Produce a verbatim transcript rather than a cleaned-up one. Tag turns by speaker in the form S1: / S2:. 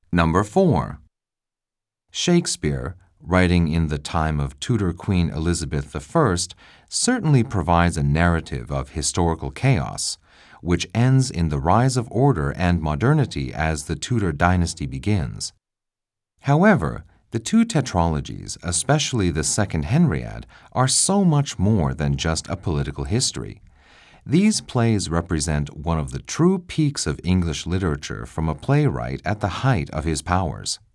S1: Number four. Shakespeare, writing in the time of Tudor Queen Elizabeth the First, certainly provides a narrative of historical chaos, which ends in the rise of order and modernity as the Tudor dynasty begins. However, the two tetralogies, especially the Second Henriade, are so much more than just a political history. These plays represent one of the true peaks of English literature from a playwright at the height of his powers.